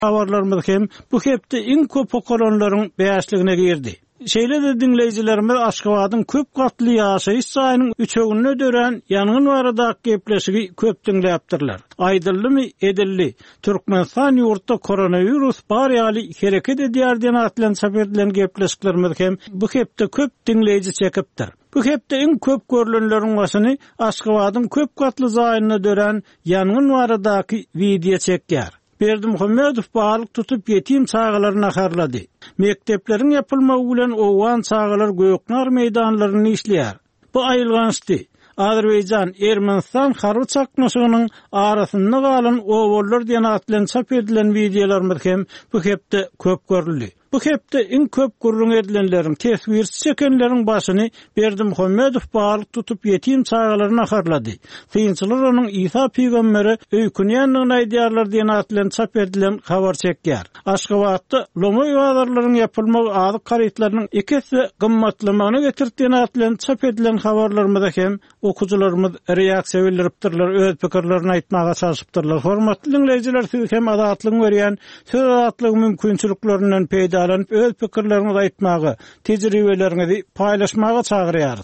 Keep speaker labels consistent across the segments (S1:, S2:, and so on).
S1: habarlarymyz hem bu hepde iň köp okuranlaryň beýasligine girdi. Şeýle de dinleýijilerimiz Aşgabatyň köp gatly ýaşaýyş saýynyň üçegine dören ýanyň baradaky gepleşigi köp dinläpdirler. Aýdylmy edilli Türkmenistan ýurtda koronavirus bar ýaly hereket edýär diýen atlansa berilen gepleşiklerimiz hem bu hepde köp dinleýiji çekipdir. Bu hepde iň köp görülenleriň başyny Aşgabatyň köp gatly zaýynyna dören ýanyň baradaky video çekýär. Berdimuhammedow balyk tutup ýetim çağalaryna harlady. Mektepleriň ýapylmagy bilen owan çağalar Göknar meýdanlaryny işleýär. Bu aýylgansdy. Azerbaýjan Ermenistan harby çakmaşygynyň arasynda galan owallar diýen atlan çap edilen videolarymyz hem bu hepde köp görüldi. Bu hepde iň köp gurrun edilenleriň tesbirsiz çekenleriň başyny Berdimuhammedow balyk tutup ýetim çağalaryna harlady. Kynçylar onuň İsa peýgamberi öýkünýänligini aýdýarlar diýen atlan çap edilen habar çekýär. Aşgabatda lomoy bazarlaryň ýapylmagy azyk garytlarynyň ikisi gymmatlymagyny getirdiýen atlan çap edilen habarlarymyzda hem okujularymyz reaksiýa bildiripdirler, öz pikirlerini aýtmaga çalışypdyrlar. Hormatly dinleýijiler, siz hem adatlygyň berýän söz azatlygy mümkinçiliklerinden peýda öz pikirlerinizi aýtmagy, tejribelerinizi paýlaşmaga çagyrýarys.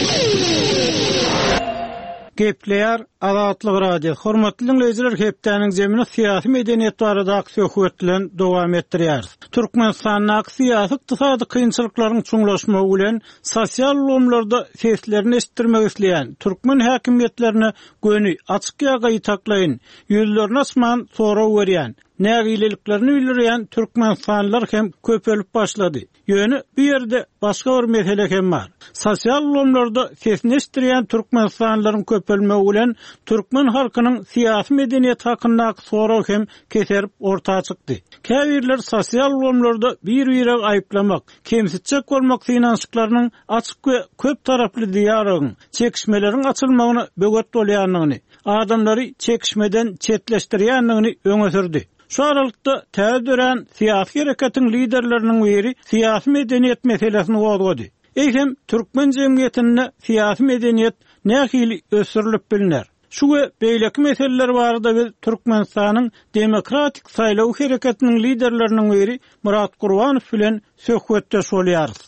S1: Gepleýär Azatlyk radio. Hormatly dinleýijiler, hepdeniň jemini syýasy medeniýet barada söhbetlen dowam etdirýäris. Türkmenistanyň syýasy ykdysady kynçylyklaryň çuňlaşmagy bilen sosial ulgamlarda seslerini estirmek isleýän türkmen häkimiýetlerine göni açyk ýaga ýetaklaýyn, ýüzlerini açman soraw berýän, nägileliklerini bildirýän türkmenistanlylar hem köpelip başlady. Ýöne bu ýerde başga bir mesele hem bar. Sosial ulgamlarda sesini estirýän türkmenistanlylaryň köpelmegi bilen türkmen halkynyň syýasy medeniýet hakynda soraw hem keserip ortaga çykdy. Käbirler sosial ulgamlarda bir-birine aýyplamak, kemsitçek bolmak synançyklarynyň açyk we köp taraply diýarygyň çekişmeleriň açylmagyny böget bolýanlygyny, adamlary çekişmeden çetleşdirýänligini öňe sürdi. Şu aralykda täze syýasy hereketiň liderleriniň biri syýasy medeniýet meselesini gozgady. Eýsem türkmen jemgyýetinde syýasy medeniýet nähili ösürilip bilinär. Şu we beýleki meseleler barada biz Türkmenistanyň demokratik saýlaw hereketiniň liderleriniň biri Murat Gurbanow bilen söhbetdeş bolýarys.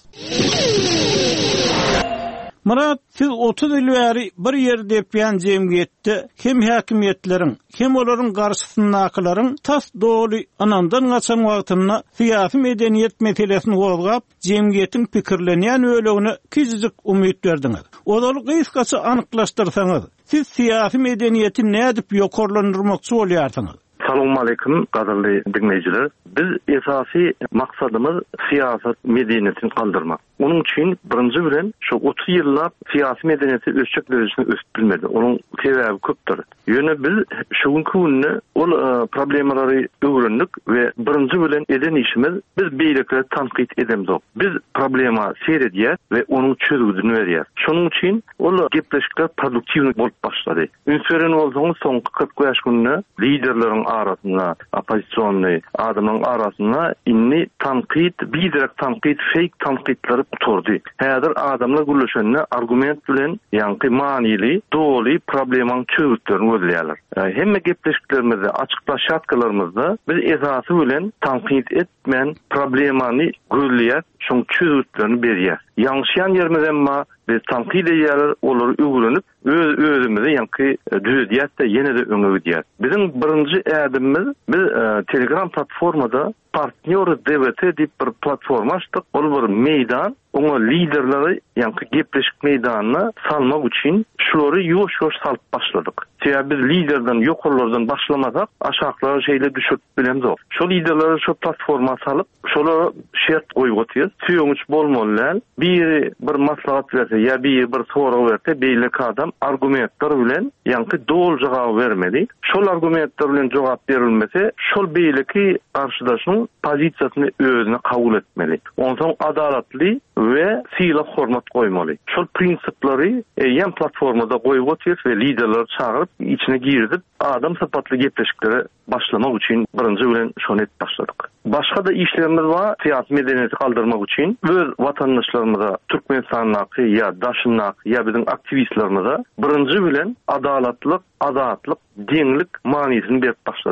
S1: Murat, siz 30 ýyl bäri bir ýerde ýapan jemgyýetde hem häkimiýetleriň, hem olaryň garşysyndakylariň tas doly anandan gaçan wagtyna syýasy medeniýet meselesini gozgap, jemgyýetiň pikirlenýän ölegine kiçijik umyt berdiňiz. Olar gysgaça anyklaşdyrsaňyz, siz syýasy medeniýeti nädip ýokarlandyrmakçy bolýarsyňyz?
S2: Assalamu alaikum, qadrli dinleyijiler. Biz esasy maksadymız siýasat medeniýetini kaldırmak. Onun için birinci bilen şu 30 ýyllap syýasy medeniýeti ölçek derecesinde ösüp bilmedi. Onun sebäbi köpdir. Ýöne biz şuňky günni ol problemleri öwrendik we birinci bilen eden işimiz biz beýlekleri tanqid edemdik. Biz problema seýredýär we onuň çözümini berýär. Şonuň için ol gepleşikler produktiwni bolup başlady. Ünseren bolsaňyz soňky 40 ýaş günni liderleriň arasynda, opozisiýonly adamlaryň arasynda inni tanqid, biderek tanqid, fake tanqidleri oturdy. Häzir adamlar gülüşende argument bilen ýanky manily, doly problemaň çözümlerini gözleýärler. Hemme gepleşiklerimizde, açyklaşatkalarymyzda biz esasy bilen tanqid etmän problemany gözleýär, şoň çözümlerini berýär. Ýanşyan ýerimiz emma biz tanqid edýärler, olary öwrenip özümizde ýanky düzedýär-de ýene de öňe gidýär. Bizim birinji ädimimiz biz Telegram platformada Partnyor DVT diýip bir platforma açdyk. Ol bir meýdan, oňa liderleri ýanky gepleşik meýdanyna salmak üçin şolary ýoş-ýoş salyp başladyk. Sebäbi biz liderden, ýokarlardan başlamasak, aşaklara şeýle düşüp bilemdik. Şol liderleri şu platforma salyp, şolara şert goýýardyk. Süýüňiç bolmalylar, bir maslahat berse, ýa bir soraw berse, beýleki adam argumentler bilen ýanky dol jogap bermeli. Şol argumentler bilen jogap berilmese, şol beýleki garşydaşyň pozisiýasyny özüne kabul etmeli. Ondan adalatly we syýla hormat goýmaly. Şol prinsiplary ýen platformada goýup otyr we liderler çağırıp içine girdip adam sapatly gepleşikleri başlamak üçin birinji bilen şonu et başladyk. Başga da işlerimiz var, syýasy medeniýeti kaldırmak üçin öz watandaşlarymyza, Türkmenistanyňky ýa daşynyňky ýa bizim aktivistlerimize birinji bilen adalatlyk, azatlyk, deňlik manysini berip başladyk.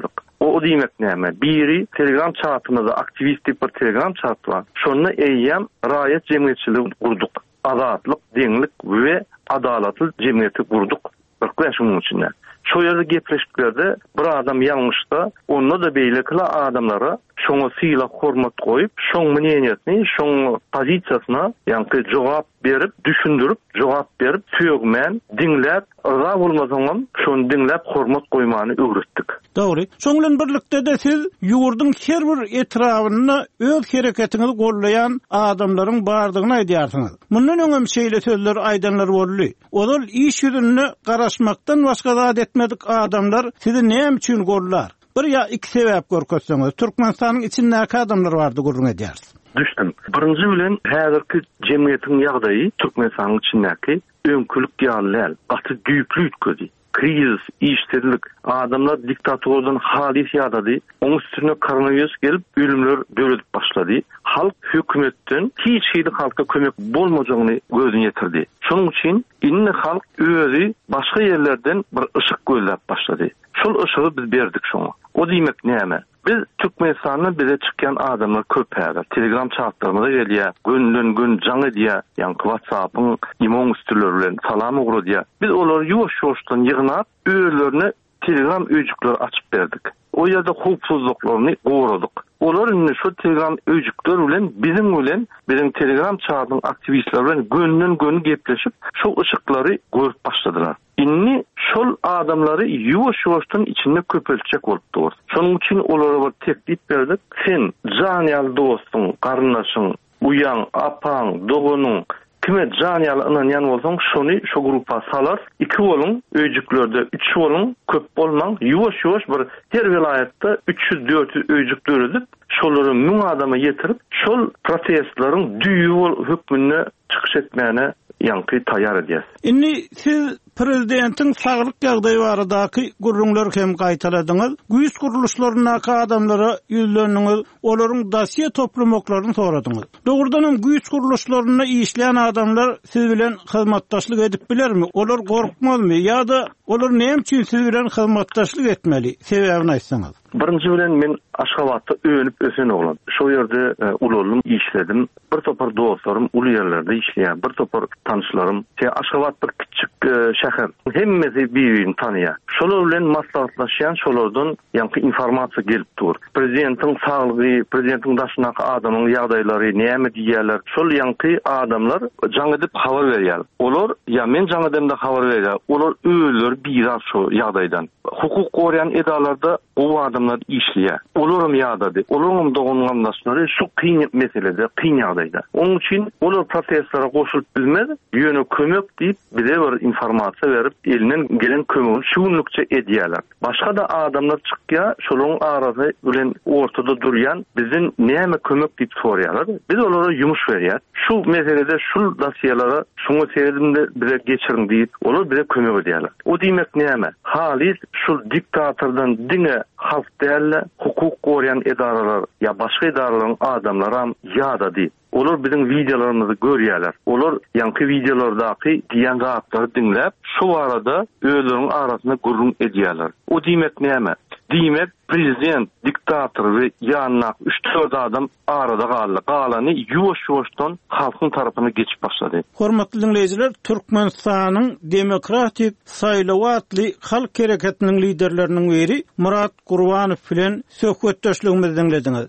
S2: O diýmek näme? Biri Telegram chatymyzda aktivistlik bir Telegram chat var. Şonu eýýän raýat jemgyýetçiligi gurduk. Azatlyk, deňlik we adalatly jemgyýeti gurduk. Şunun üçin. Şu ýerde gepleşiklerde bir adam ýalňyşda, onda da beýlekle adamlara şoňa syla hormat goýup, şoň meneniýetini, şoň pozisiýasyna ýa-ni jogap berip, düşündirip, jogap berip, söýgmen, diňläp, ıza bolmasaňam şonu diňläp hormat goýmany öwretdik.
S1: Dogry. Şoň bilen birlikde de siz ýurduň her bir etrawyna öz hereketinizi gollayan adamlaryň bardygyny aýdýarsyňyz. Mundan öňem şeýle sözler aýdanlar boldy. Olar iş ýüzüne garaşmakdan başga zat etmedik adamlar sizi näme üçin gollar? Bir ya iki sebäp görkezseňiz, Türkmenistanyň içindäki adamlar bardy gurrun edýäris.
S2: Düşdüm. Birinji bilen häzirki jemgyýetiň ýagdaýy Türkmenistanyň içindäki öňkülük ýalylar, gaty düýplük ötküdi. Kriz, işsizlik, adamlar diktatordan halis ýadady. Oň üstüne koronavirus gelip ölümler döredip başlady. Halk hökümetden hiç şeyde halka kömek bolmajagyny gözüne ýetirdi. Şonuň üçin inni halk özi başga ýerlerden bir ışık gözläp başlady. Şol ışığı biz berdik şoňa. O diýmek näme? Biz Türkmenistanyň bize çykýan adamlar köp häzir. Telegram chatlarymyza gelýär, gün jaň edýär, ýa-ni WhatsApp'yň imon üstüleri bilen salam ugradýar. Biz olary ýuwaş-ýuwaşdan ýygnap, öýlerini Telegram öýjükleri açyp berdik. O ýerde hukuksyzlyklaryny gowradyk. Olar indi şu Telegram öýjükler bilen bizim Telegram chatlaryň aktivistleri bilen gün gepleşip şu ışıklary görüp başladylar. Inni şol adamları ýuwaş-ýuwaşdan içinde köpeltjek bolupdy. Şonuň üçin olara bir teklip berdik. Sen janýal dostuň, garyndaşyň, uýan, apaň, dogunyň kime janýal ynanýan bolsaň, şonu şu grupa salar. 2 bolun, öýjüklerde 3 bolun, köp bolmaň, ýuwaş-ýuwaş bir her vilayatda 300-400 öýjük döredip, şolary 1000 adama ýetirip, şol protestlaryň düýü hökmüne çykyş etmäne ýanky taýýar edýäs.
S1: Inni siz prezidentiň saglyk ýagdaýy baradaky gurrunlar hem gaýtaladyňyz. Güýç guruluşlarynaky adamlara ýüzleniňiz, olaryň dosiýe toplamaklaryny soradyňyz. Dogrudan güýç guruluşlaryna işleýän adamlar siz bilen hyzmatdaşlyk edip bilermi? Olar gorkmazmy ýa-da olar näme üçin siz bilen hyzmatdaşlyk etmeli? Sebäbini aýtsaňyz.
S2: Birinji bilen men Aşgabatda öňüp ösen oglan. Şo ýerde ulolum işledim. Bir topar dostlarym uly ýerlerde işleýär. Bir topar tanışlarym. Aşgabat bir kiçik şäher. Hemmesi bir-birini tanıýar. Şolar bilen maslahatlaşýan, şolardan ýanky informasiýa gelip dur. Prezidentiň saglygy, prezidentiň daşyndaky adamyň ýagdaýlary näme diýerler. Şol ýanky adamlar jaň edip habar berýär. Olar ýa men jaň edimde habar berýär. Olar öýler bir şo ýagdaýdan. Hukuk gorýan edalarda o adamlar işleýär. Olaryň ýagdaýy, olaryň dogungandaşlary şu kyn meselede, kyn ýagdaýda. Onuň üçin olar protestlara goşulyp bilmez, ýöne kömek diýip bize bir informasiýa berip, elinden gelen kömegi şuňlukça edýärler. Başga da adamlar çykýar, şolaryň arasy bilen ortada durýan bizin näme kömek diýip sorýarlar. Biz olara ýumuş berýär. Şu meselede şu dosiýalara şuňa seredimde bize geçiriň diýip, olar bize kömek edýärler. O diýmek näme? Halis şu diktatordan diňe halk dälle, hukuk gorýan edaralar ýa başga edaralaryň adamlaram ýa-da olar bizim videolarymyzy görýärler. Olar ýanky videolardaky diýen gatlary dinläp, şu arada öýleriň arasyna gurrun edýärler. O diýmek näme? Diýmek prezident, diktator we ýanyna 3-4 adam arada galdy. Galany ýuwaş-ýuwaşdan halkyň tarapyna geçip başlady.
S1: Hormatly dinleýijiler, Türkmenistanyň demokratik saýlawatly halk hereketiniň liderleriniň biri Murat Gurbanow bilen söhbetdeşligimizi dinlediňiz.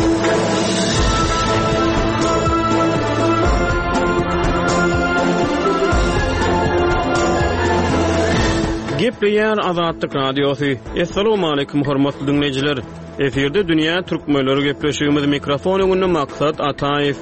S1: Gepleyen Azatlyk Radiosu. Assalamu alaykum hormatly dinleyijiler. Eferde dünýä türkmenleri gepleşigimiz mikrofon öňünde maksat Ataýew.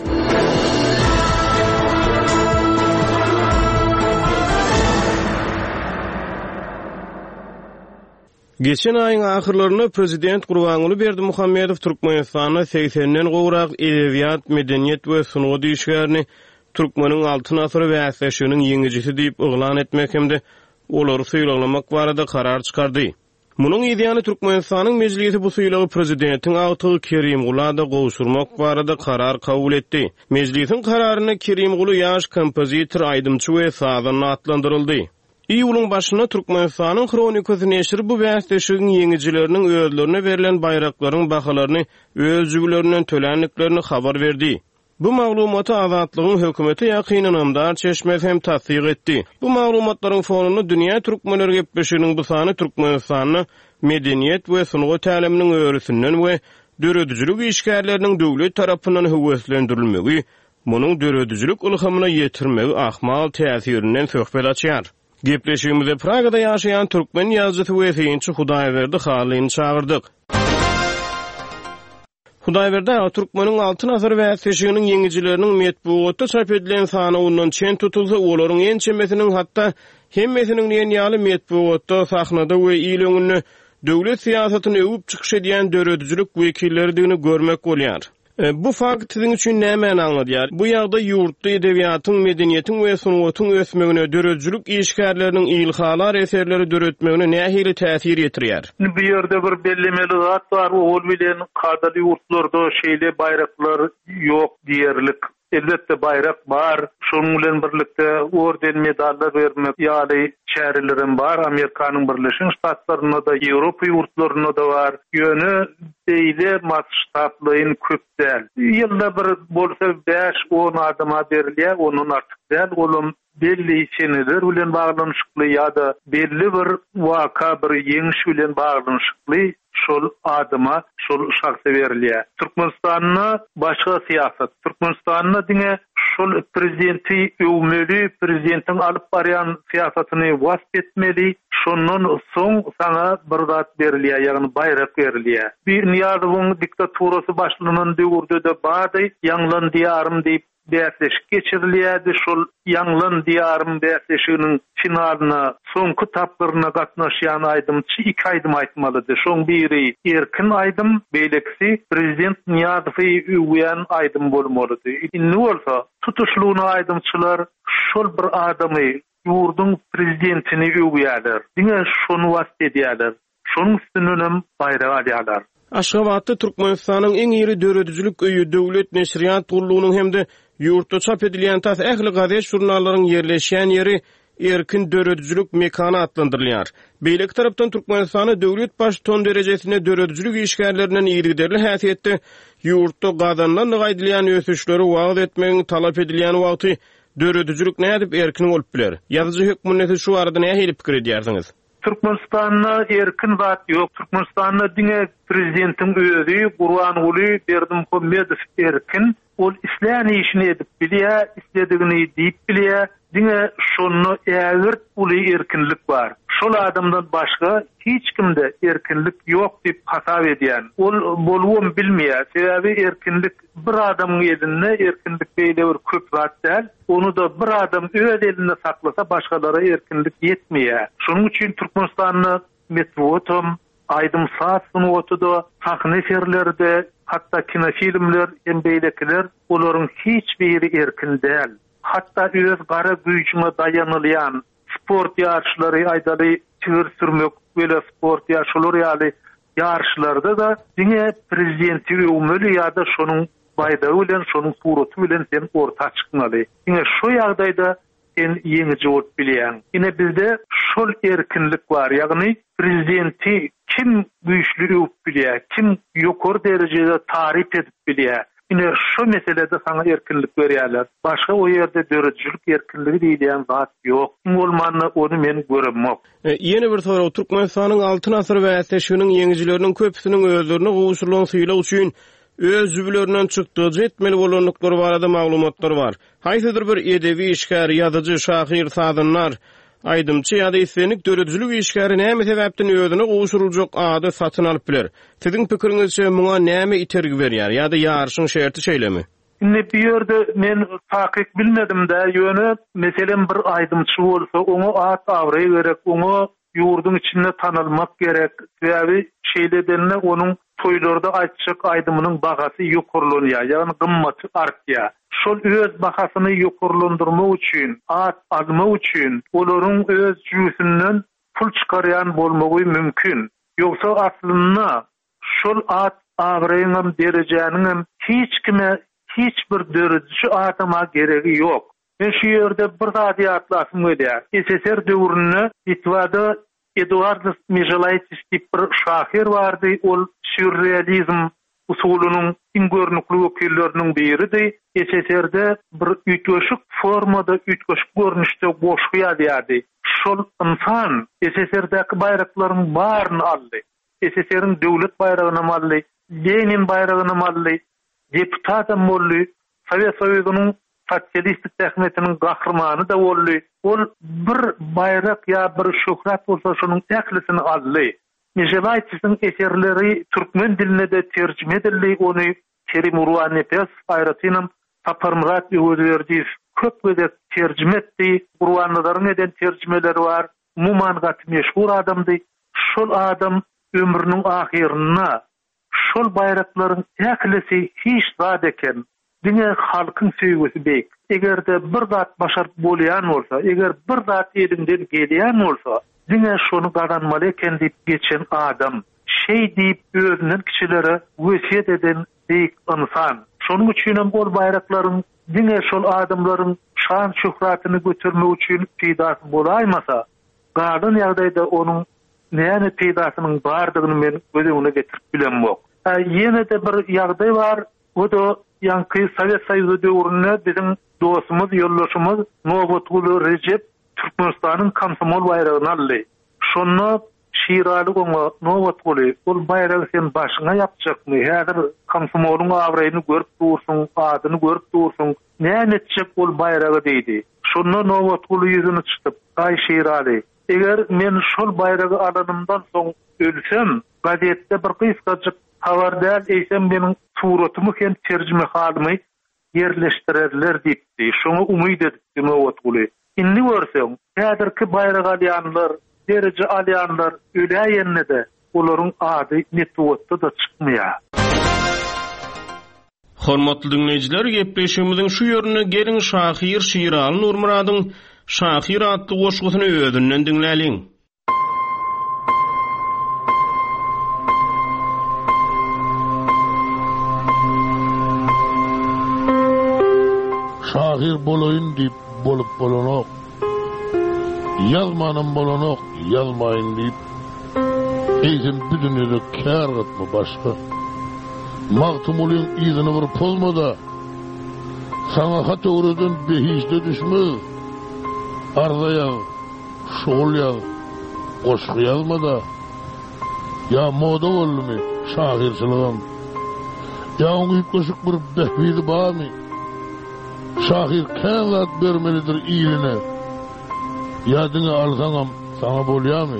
S1: Geçen ayın ahırlarına Prezident Gurbanguly Berdimuhammedow Türkmenistanyň 80'den gowrak edebiýat, medeniýet we sunugy işgärini Türkmeniň altyn asyry bäsleşiginiň ýeňijisi diýip oglan etmek hemde olary suýlamak barada karar çykardy. Munyň ideýany Türkmenistanyň mejlisi bu suýlagy prezidentiň awtygy Kerimguly da gowşurmak barada karar kabul etdi. Mejlisiň kararyna Kerimguly ýaş kompozitor, aýdymçy we sazan atlandyryldy.
S3: Ýylyň başyna Türkmenistanyň Kronikasy neşri bu bäsdeşigiň ýeňijileriniň özlerine berilen bayraklaryň bahalaryny öz jüglerinden tölenliklerini habar berdi. Bu maglumaty Azatlygyň hökümeti ýakynanamdar çeşmez hem tasdiq etdi. Bu maglumatlaryň fonuny dünýä türkmenleri gepleşiginiň bu sany Türkmenistanyň medeniýet we sunugy täliminiň öwrüsinden we döredüjilik işgärleriniň döwlet tarapyndan höweslendirilmegi, munyň döredüjilik ulgamyna ýetirmegi ahmal täsirinden söhbet açýar. Gepleşigimizde Pragada ýaşaýan türkmen ýazgysy we eýinçi Hudaýberdi Halyny çağırdyk. Hudaýberdi Türkmeniň altyn asr bäsdeşiginiň ýeňijileriniň metbuatda çap edilen sany ondan çen tutulsa, olaryň en çemesiniň hatda hemmesiniň ýeni metbuatda sahnada we ýylyňyny döwlet siýasatyny öwüp çykyş edýän döredüjilik wekillerdigini görmek bolýar. Bu fakt sizin üçin näme aňladýar? Bu ýagda ýurtda edebiýatyň, medeniýetiň we sunugatyň ösmegine döredüjilik işgärleriniň ilhalar eserleri döretmegine nähili täsir ýetirýär?
S4: Bu ýerde bir bellemeli zat bar, ol bilen kadaly ýurtlarda şeýle bayraklar ýok diýerlik. Elbette bayrak bar, şonuň bilen birlikde orden medallar bermek ýaly çärilerim bar. Amerikanyň Birleşik Ştatlaryna da, Ýewropa ýurtlaryna da bar. Ýöne beýle maçştatlygyň köp däl. Ýylda bir bolsa 5-10 adama berilýär, onun artyk däl. Olum belli çeneler bilen baglanyşykly ýa-da belli bir waka, bir ýeňiş bilen baglanyşykly şol adyma, şol şahsa berilýär. Türkmenistanyna başga siýasat, Türkmenistanyna diňe şol prezidenti öwmeli, prezidentiň alyp barýan siýasatyny wasp etmeli, şondan soň sana bir zat berilýär, ýagny bayrak berilýär. Bir ýadyň diktaturasy başlanan döwürde de bady ýanglan diýarym diýip bäsleşik geçirilýärdi. Şol ýanglan diýarym bäsleşiginiň finalyna soňky tapdyryna gatnaşýan aýdymçy 2 aýdym aýtmalydy. Şoň biri erkin aýdym, beýlekisi prezident Niýazowy öwýän aýdym bolmalydy. Indi bolsa tutuşlugyna aýdymçylar şol bir adamy ýurdun prezidentini öwýärler. Diňe şonu wasp edýärler. Şonuň üstünden bayrak alýarlar.
S3: Aşgabatda Türkmenistanyň en iri döredüjilik öýü döwlet neşriýat gurulunyň hemde ýurtda çap edilýän tas ähli gazet jurnallaryň ýerleşýän ýeri erkin döredüjilik mekany adlandyrylýar. Beýlek tarapdan Türkmenistany döwlet baş ton derejesine döredüjilik işgärlerinden ýerliderli häsiýetde ýurtda gazandan gaýdylýan ösüşleri wagt etmegiň talap edilýän wagty döredüjilik nädip erkin bolup biler. Ýazyjy hökümeti şu arada näme pikir edýärsiňiz?
S4: Türkmenistan'da erkin zat yok. Türkmenistan'da diňe prezidentin özü Gurbanuly Berdimuhammedow erkin. Ol isläni işini edip bilýär, isledigini diýip bilýär. Diňe şonu ägirt uly erkinlik bar. Şol adamdan başga hiç kimde erkinlik ýok diýip hasap edýän. Ol bolwam bilmeýär. Sebäbi erkinlik bir adamyň elinde, erkinlik beýle bir köp zat däl. Onu da bir adam öz elinde saklasa başgalara erkinlik ýetmeýär. Şonuň üçin Türkmenistanyň metbuatum, aýdym saat sunugaty da, sahne eserlerde, hatta kinofilmler, hem beýlekiler, olaryň hiç biri erkin däl. Hatta öz gara güýçüne dayanylýan sport ýarşlary, aýdaly çygyr sürmek, böyle sport ýarşlary ýaly ýarşlarda da diňe prezidenti öwmeli ýa-da şonuň baýdagy bilen, şonuň suraty bilen sen orta çykmaly. Diňe şu ýagdaýda sen ýeňici bolup bilýän. Ine bizde şol erkinlik bar, ýagny prezidenti kim güýçli öwüp bilýär, kim ýokary derejede tarif edip bilýär. Ine şu meselede sana erkinlik berýärler. Başga o ýerde döredüjilik erkinligi diýilen zat ýok. Bolmany onu men göremok.
S3: Ýene bir soraw, Türkmenistanyň altyn asr bäsdeşiginiň ýeňijileriniň köpüsiniň özlerini gowuşylan syýlaw üçin öz jübilerinden çykdyğı jetmeli bolanlyklary barada maglumatlar bar. Haýsydyr bir edebi işgär, ýazyjy, şahyr, sazanlar, aýdymçy ýa-da islenik döredüjilik işgäri näme sebäpden özüne gowuşuruljak ady satyn alyp biler. Siziň pikiriňizçe muňa näme itergi berýär ýa-da ýarşyň şerti şeýlemi?
S4: Indi bir ýerde men takyk bilmedim-de, ýöne meselen bir aýdymçy bolsa, oňa at awry gerek, oňa ýurdun içinde tanylmak gerek. Sebäbi şeýledenle onuň toýlarda aýtjak aýdymynyň bagasy ýokurlanýar, ýagny gymmaty artýar. Şol öz bahasyny ýokurlandyrmak üçin, at almak üçin olaryň öz jüýsünden pul çykarýan bolmagy mümkin. Ýoksa aslynda şol at agryňam derejäniň hiç kime, hiç bir döredüji adama geregi ýok. Men şu yerde bir zady atlasym ödär. SSR döwründe Litvada Eduardus Michalaitis diýip bir şahyr bardy. Ol sürrealizm usulunun iň görnükli wekilleriniň biridi. SSR'de bir ütgeşik formada, ütgeşik görnüşde goşgy ýazýardy. Şol insan SSR'däki bayraklaryň baryny aldy. SSR'in döwlet bayragyny aldy, Lenin bayragyny aldy, deputatym boldy, Sovet Soýuzynyň sotsialistik tähmetiniň gahrmany da boldy. Ol bir bayrak ýa bir şöhret bolsa şonuň tählisini aldy. Michalaitis'in eserleri Türkmen diline de tercüme edildi. Onu Kerim Urwan Nefes, Ayratynam, Tapar Murat Öwerdis köp de tercüme etdi. Urwanlaryň eden tercümeleri var. Muman gat meşhur adamdy. Şol adam ömrüniň ahirine şol bayraklaryň tählisi hiç zat eken. Dine halkyň söýgüsi beýik. Egerde bir zat başaryp bolýan bolsa, eger bir zat elinden gelýän bolsa, dine şonu gadanmaly eken diýip geçen adam, şey diýip özüniň kişilere wesiýet eden beýik insan. Şonuň üçin hem bol bayraklaryň dine şol adamlaryň şan şöhratyny götürmek üçin peýdasy bolaýmasa, gadan ýagdaýda onuň näme peýdasynyň bardygyny men gözüme getirip bilenmok. Ýene de bir ýagdaý bar, o da Yankı Sovet Soýuzy döwründe bizim dostumuz, ýoldaşymyz Nowotguly Recep Türkmenistanyň komsomol bayragyny aldy. Şonu şiraly goňa Nowotguly ol bayragy sen başyňa ýapjakmy? Häzir komsomoluň awraýyny görüp dursun, adyny görüp dursun. Näme etjek ol bayragy diýdi. Şonu Nowotguly ýüzüne çykyp, "Aý şiraly, eger men şol bayragy alanymdan soň ölsem, gazetde bir kysgaçyk habardar eýsem meniň suratymy hem terjüme halmy yerleştirirler diýdi. Şoňa umyt etdi Nowotguly. Indi görsem, häzirki bayrag alýanlar, derece alýanlar öläýänne de olaryň ady netwotda da çykmaýar.
S3: Hormatly dinleýijiler, gepleşigimiziň şu ýerine geliň şahyr Şiraly Nurmuradyň Şahyr adly goşgusyny özünden dinläliň.
S5: Şahyr bolayın diýip bolup bolanok, ýazmanam bolanok, ýazmaýyn diýip, eýsem bütünüde kär gatma başga. Magtumulyň ýyzyny bir pozmada, sana hat öwreden behişde düşmez. Arzaýar, şoğulýar, goşgy ýazmada, ýa moda bolmy şahyrçylygym, ýa oňy goşuk bir behbidi barmy? Şahyr kän zat bermelidir iline. Ýadyňa alsaňam sana bolýarmy?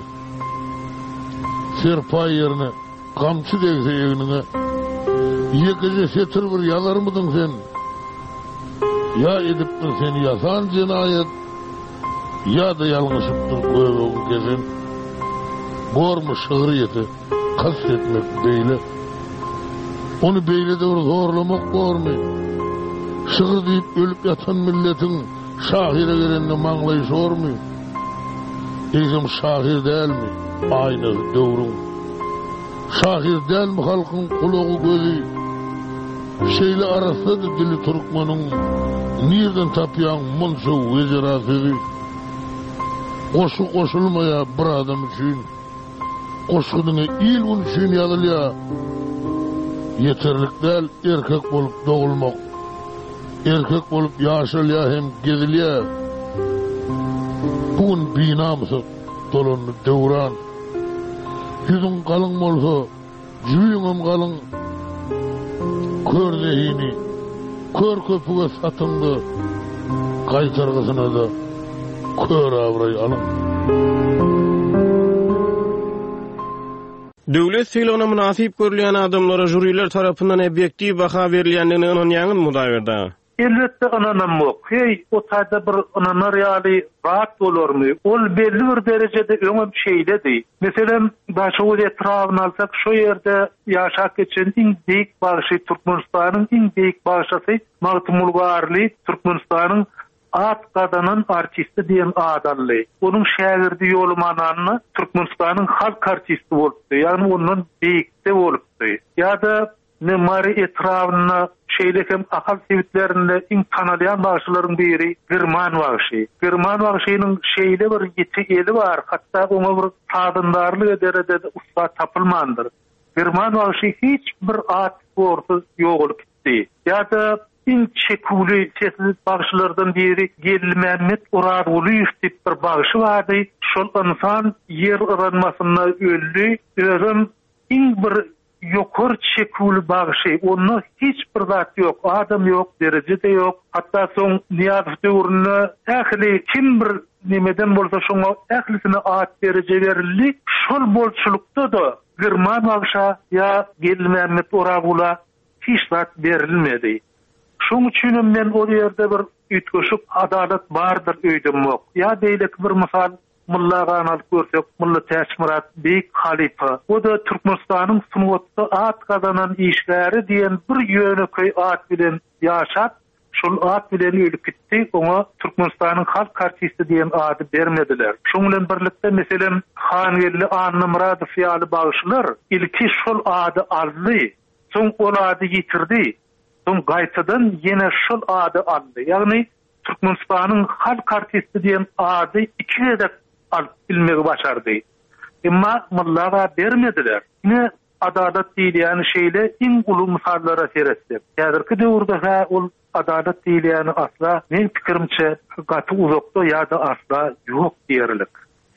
S5: Serpay ýerine gamçy degse egnine, ýekije setir bir ýazarmydyň sen? Ýa edipdir sen ýasan jinayet, ýa-da ýalňyşypdyr göwegi gesen. Gormy şygyryýety kastetmek beýle. Onu beýlede bir zorlamak gormy? Şygyr diýip ölüp ýatan milletiň şahyra gerende maňlaýşormy? Eýsem şahyr dälmi? Aýny döwrüň. Şahyr dälmi halkyň kulagy gözü? Şeýle arasynda dili türkmeniň nirden tapýan munşa wezirasy? Goşu goşulmaýa bir adam üçin, goşgyny il üçin ýazylýar. Yeterlik däl erkek bolup dogulmak. Erkek bolup ýaşalýar hem gezilýär. Bugün binamysy dolandy döwran. Yüzüň galyň bolsa, jüýüňem galyň. Körlehini, kör köpüge satyndy. Gaýtargysyna da kör awray alyň.
S3: Döwlet sylagyna münasip görülýän adamlara jüriler tarapyndan objektiw baha berilýändigini ynanýaňyz mudaberda.
S4: Elbette ananamok. Hey, o taýda bir ananar ýaly rahat bolarmy? Ol belli bir derecede öňe şeýledi. Meselem, başy etrawyny alsak, şo ýerde ýaşap geçen iň beýik bagyşy Türkmenistanyň iň beýik bagyşy Magtymulgarly, Türkmenistanyň at gadanın artisti diýen adamly. Onuň şägirdi ýolmananyny Türkmenistanyň halk artisti bolupdy. Ýani ondan beýikde bolupdy. Ýa-da ne mari etrawyna şeylekem akal sebitlerinde iň tanalyan bagşylaryň biri Girman bagşy. Girman bagşynyň şeýle bir ýeti eli bar, hatda oňa bir sadyndarlyk derejede usta tapylmandyr. Girman bagşy hiç bir at sporty ýok gitdi. Ýa-da iň çekuli sesli bagşylardan biri Gelli Mehmet Uraduliýew diýip bir bagşy bardy. Şol insan yer ıranmasyna öldü. Özüm iň bir ýokary çekuli bagşy, onda hiç bir zat ýok, adam ýok, derejede ýok. Hatda soň Niýazow döwründe ähli kim bir nimeden bolsa şoňa ählisine at dereje berildi. Şol bolçulukda da Girman bagşa ýa Gelli Mehmet Uraduliýew hiç zat berilmedi. Şoň üçin men o ýerde bir ütgeşik adalet bardyr öýdüm ýok. Ýa beýlek bir mysal Mulla Ganal görsek, Mulla Täçmurat Beýik halifa. O da Türkmenistanyň sunwatda at kazanan işgäri diýen bir ýöneköý at bilen ýaşap, şol at bilen ölüp gitdi. Oňa Türkmenistanyň halk artisti diýen ady bermediler. Şoň bilen birlikde meselem Hangelli Anna Muradow ýaly bagşylar ilki şol ady aldy. Soň ol ady ýitirdi. Soň gaýtadan ýene şol ady aldy. Ýagny Türkmenistanyň halk artisti diýen ady ikide bilmegi başardy. Emma mullaga bermediler. Ne adalet diýilýän şeýle iň uly misallara seretdi. Häzirki döwürde ol adalet diýilýäni asla men pikirimçe gaty uzakda ýa-da asla ýok diýerlik.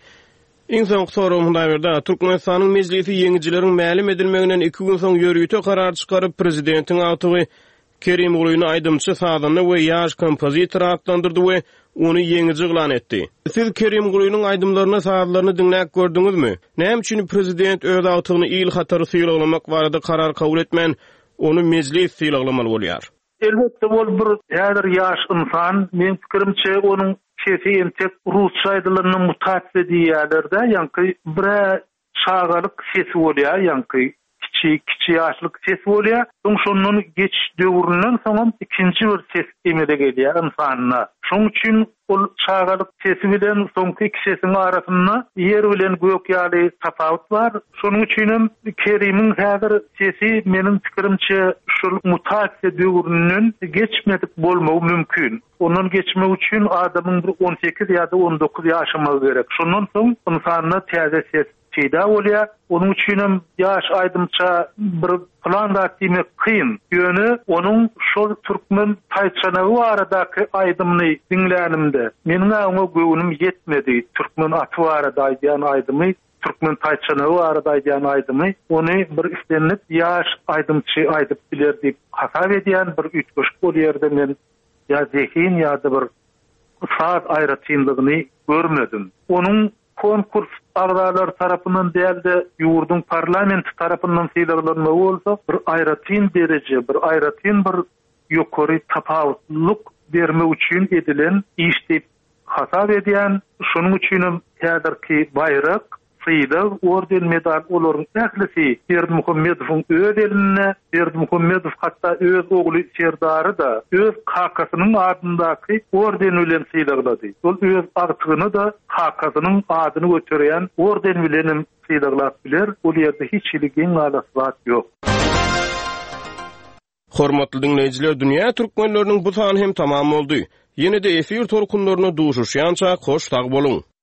S3: İnsan sorumunda berdi. Türkmenistanyň meclisi ýeňijileriň mälim edilmeginden 2 gün soň ýörüýte karar çykaryp prezidentiň atygy Kerim Uluýny aýdymçy sadyny we ýaş kompozitor atlandyrdy we onu ýeňiji ilan etdi. Siz Kerim Uluýnyň aýdymlaryny sadylaryny dinläp gördüňizmi? Näme üçin prezident öz atygyny il hatary syýlamak barada karar kabul etmän, onu meclis syýlamaly bolýar?
S4: Elbetde bol bir häzir ýaş insan, men pikirimçe onuň sesi entek rusça aýdylanyň mutatsy diýerlerde, ýa-ni bir şagalyk sesi bolýar, ýa-ni kiçi ýaşlyk ses bolýar. Şondan geç döwründen soň ikinji bir ses emede gelýär insanyna. Şoň üçin ol çağalyk sesi bilen soňky iki sesiň arasynda ýer bilen gök ýaly tapawut bar. Şonuň üçin Kerimiň häzir sesi meniň pikirimçe şol mutasiýa döwründen geçmedip bolmagy mümkin. Ondan geçmek üçin adamyň 18 ýa-da 19 ýaşymagy gerek. Şondan soň insanyna täze ses şeyda bolýar. Onuň üçin ýaş aýdymça bir plan datymek kyn. Ýöne onuň şol türkmen taýçanagy baradaky aýdymny dinlänimde meniň oňa göwünim ýetmedi. Türkmen aty barada aýdýan aýdymy, türkmen taýçanagy barada aýdýan aýdymy ony bir istenip ýaş aýdymçy aýdyp biler diýip hasap edýän bir ütgeş bolýardy. Men ýa zehin ýa-da bir saat aýratynlygyny görmedim. Onuň konkurs agdalar tarapyndan dälde ýurdun parlamenti tarapyndan syýlanma bolsa bir aýratyn dereje, bir aýratyn bir ýokary tapawutlyk bermek üçin edilen iş diýip hasap edýän. Şonuň üçin häzirki bayrak, syýdyk, orden, medal olaryň ählisi Berdimuhammedowyň öz eline, Berdimuhammedow hatda öz ogly Serdary da öz kakasynyň adyndaky orden bilen syýdylady. Ol öz artygyny da kakasynyň adyny göterýän orden bilen syýdylap biler. Ol ýerde hiç ilgin alasat ýok.
S3: Hormatly dinleyijiler, dünýä türkmenläriniň bu sany hem tamam boldy. Ýene-de efir tolkunlaryna duşuşýança hoş tag boluň.